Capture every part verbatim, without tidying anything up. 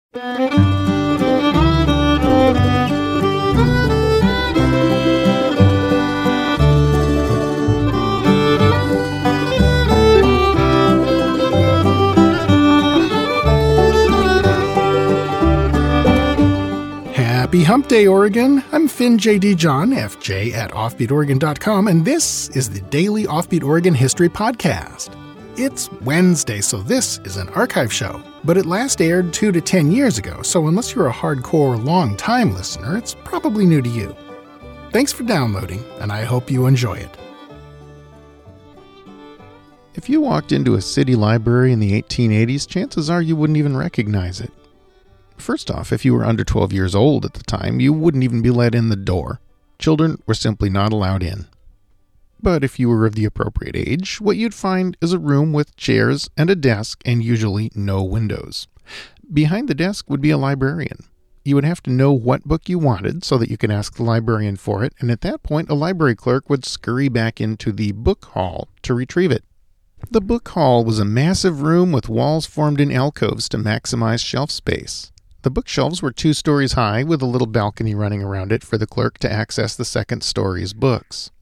Happy Hump Day, Oregon! I'm Finn J D. John, F J at offbeat oregon dot com, and this is the Daily Offbeat Oregon History Podcast. It's Wednesday, so this is an archive show, but it last aired two to ten years ago, so unless you're a hardcore, long-time listener, it's probably new to you. Thanks for downloading, and I hope you enjoy it. If you walked into a city library in the eighteen eighties, chances are you wouldn't even recognize it. First off, if you were under twelve years old at the time, you wouldn't even be let in the door. Children were simply not allowed in. But if you were of the appropriate age, what you'd find is a room with chairs and a desk and usually no windows. Behind the desk would be a librarian. You would have to know what book you wanted so that you could ask the librarian for it, and at that point a library clerk would scurry back into the book hall to retrieve it. The book hall was a massive room with walls formed in alcoves to maximize shelf space. The bookshelves were two stories high with a little balcony running around it for the clerk to access the second story's books.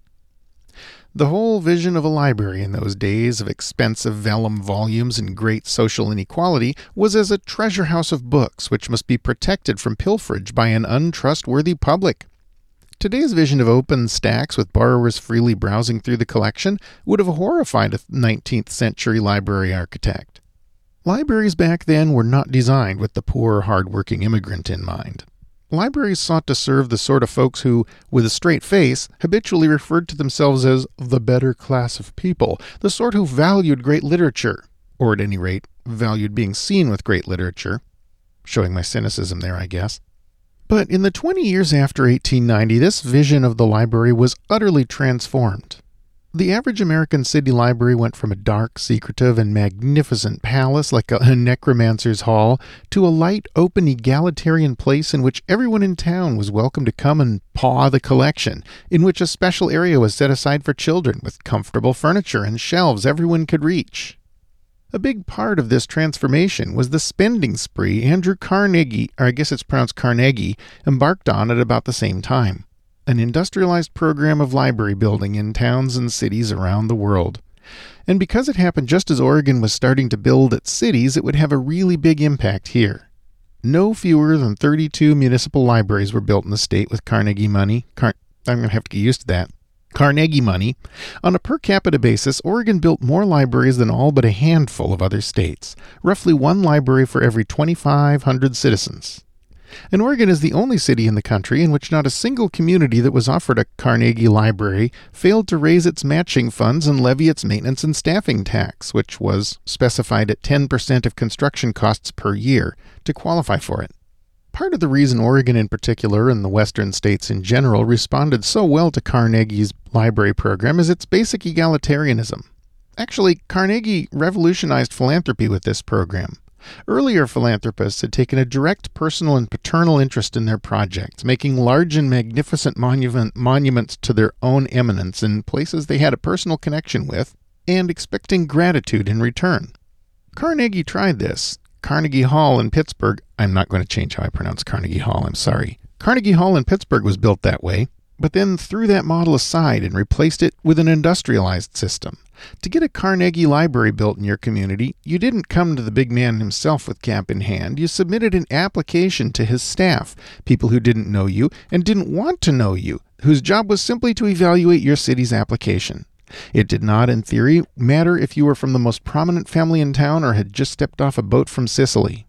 The whole vision of a library in those days of expensive vellum volumes and great social inequality was as a treasure house of books which must be protected from pilferage by an untrustworthy public. Today's vision of open stacks with borrowers freely browsing through the collection would have horrified a nineteenth century library architect. Libraries back then were not designed with the poor, hard-working immigrant in mind. Libraries sought to serve the sort of folks who, with a straight face, habitually referred to themselves as the better class of people, the sort who valued great literature, or at any rate, valued being seen with great literature. Showing my cynicism there, I guess. But in the twenty years after eighteen ninety, this vision of the library was utterly transformed. The average American city library went from a dark, secretive, and magnificent palace like a necromancer's hall to a light, open, egalitarian place in which everyone in town was welcome to come and paw the collection, in which a special area was set aside for children with comfortable furniture and shelves everyone could reach. A big part of this transformation was the spending spree Andrew Carnegie, or I guess it's pronounced Carnegie, embarked on at about the same time. An industrialized program of library building in towns and cities around the world. And because it happened just as Oregon was starting to build its cities, it would have a really big impact here. No fewer than thirty-two municipal libraries were built in the state with Carnegie money. Car- I'm going to have to get used to that. Carnegie money. On a per capita basis, Oregon built more libraries than all but a handful of other states. Roughly one library for every twenty-five hundred citizens. And Oregon is the only city in the country in which not a single community that was offered a Carnegie Library failed to raise its matching funds and levy its maintenance and staffing tax, which was specified at ten percent of construction costs per year, to qualify for it. Part of the reason Oregon in particular and the western states in general responded so well to Carnegie's library program is its basic egalitarianism. Actually, Carnegie revolutionized philanthropy with this program. Earlier philanthropists had taken a direct personal and paternal interest in their projects, making large and magnificent monument, monuments to their own eminence in places they had a personal connection with, and expecting gratitude in return. Carnegie tried this. Carnegie Hall in Pittsburgh, I'm not going to change how I pronounce Carnegie Hall, I'm sorry. Carnegie Hall in Pittsburgh was built that way, but then threw that model aside and replaced it with an industrialized system. To get a Carnegie Library built in your community, you didn't come to the big man himself with cap in hand. You submitted an application to his staff, people who didn't know you and didn't want to know you, whose job was simply to evaluate your city's application. It did not, in theory, matter if you were from the most prominent family in town or had just stepped off a boat from Sicily.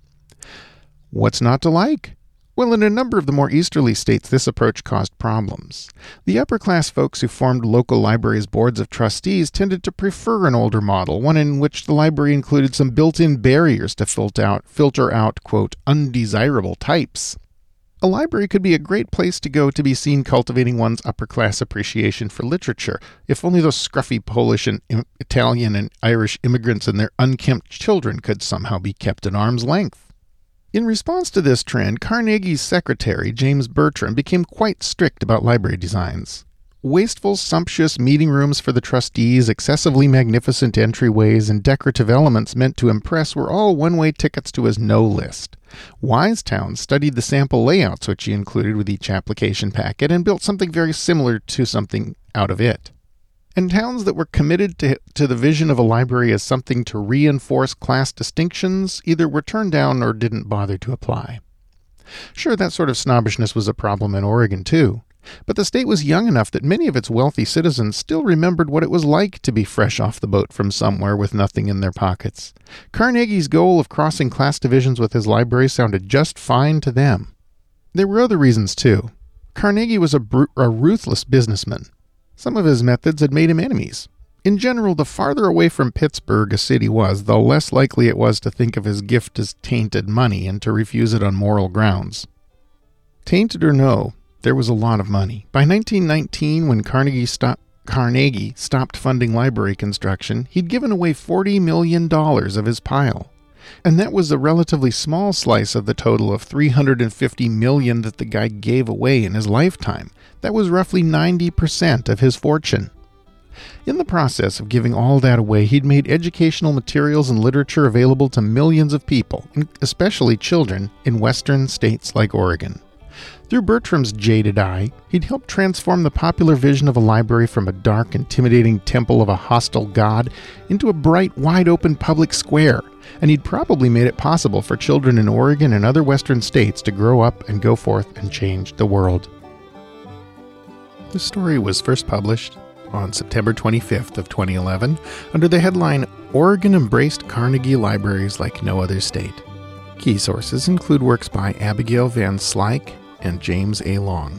What's not to like? Well, in a number of the more easterly states, this approach caused problems. The upper-class folks who formed local libraries' boards of trustees tended to prefer an older model, one in which the library included some built-in barriers to filter out, filter out, quote, undesirable types. A library could be a great place to go to be seen cultivating one's upper-class appreciation for literature, if only those scruffy Polish and Italian and Irish immigrants and their unkempt children could somehow be kept at arm's length. In response to this trend, Carnegie's secretary, James Bertram, became quite strict about library designs. Wasteful, sumptuous meeting rooms for the trustees, excessively magnificent entryways, and decorative elements meant to impress were all one-way tickets to his no list. Wise Towns studied the sample layouts which he included with each application packet and built something very similar to something out of it. And towns that were committed to, to the vision of a library as something to reinforce class distinctions either were turned down or didn't bother to apply. Sure, that sort of snobbishness was a problem in Oregon, too. But the state was young enough that many of its wealthy citizens still remembered what it was like to be fresh off the boat from somewhere with nothing in their pockets. Carnegie's goal of crossing class divisions with his library sounded just fine to them. There were other reasons, too. Carnegie was a, br- a ruthless businessman. Some of his methods had made him enemies. In general, the farther away from Pittsburgh a city was, the less likely it was to think of his gift as tainted money and to refuse it on moral grounds. Tainted or no, there was a lot of money. By nineteen nineteen, when Carnegie, stop, Carnegie stopped funding library construction, he'd given away forty million dollars of his pile. And that was a relatively small slice of the total of three hundred fifty million dollars that the guy gave away in his lifetime. That was roughly ninety percent of his fortune. In the process of giving all that away, he'd made educational materials and literature available to millions of people, especially children, in western states like Oregon. Through Bertram's jaded eye, he'd helped transform the popular vision of a library from a dark, intimidating temple of a hostile god into a bright, wide-open public square, and he'd probably made it possible for children in Oregon and other western states to grow up and go forth and change the world. The story was first published on September twenty-fifth of twenty eleven under the headline, Oregon Embraced Carnegie Libraries Like No Other State. Key sources include works by Abigail Van Slyke and James A. Long.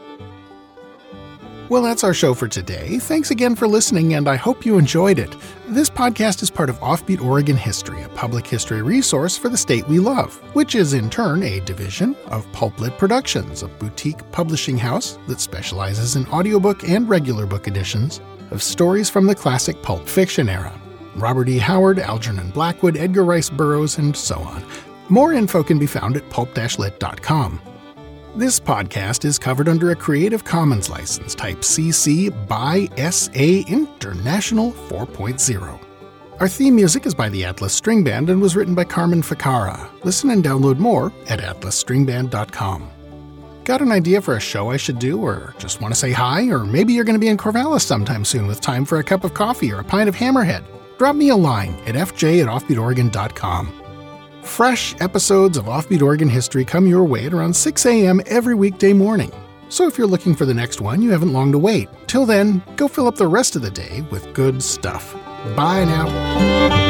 Well, that's our show for today. Thanks again for listening, and I hope you enjoyed it. This podcast is part of Offbeat Oregon History, a public history resource for the state we love, which is in turn a division of Pulplit Productions, a boutique publishing house that specializes in audiobook and regular book editions of stories from the classic pulp fiction era. Robert E. Howard, Algernon Blackwood, Edgar Rice Burroughs, and so on. More info can be found at pulp dash lit dot com. This podcast is covered under a Creative Commons license type C C by S A International four point oh. Our theme music is by the Atlas String Band and was written by Carmen Ficara. Listen and download more at atlas string band dot com. Got an idea for a show I should do, or just want to say hi, or maybe you're going to be in Corvallis sometime soon with time for a cup of coffee or a pint of Hammerhead? Drop me a line at f j at offbeat oregon dot com. Fresh episodes of Offbeat Oregon History come your way at around six a.m. every weekday morning. So if you're looking for the next one, you haven't long to wait. Till then, go fill up the rest of the day with good stuff. Bye now.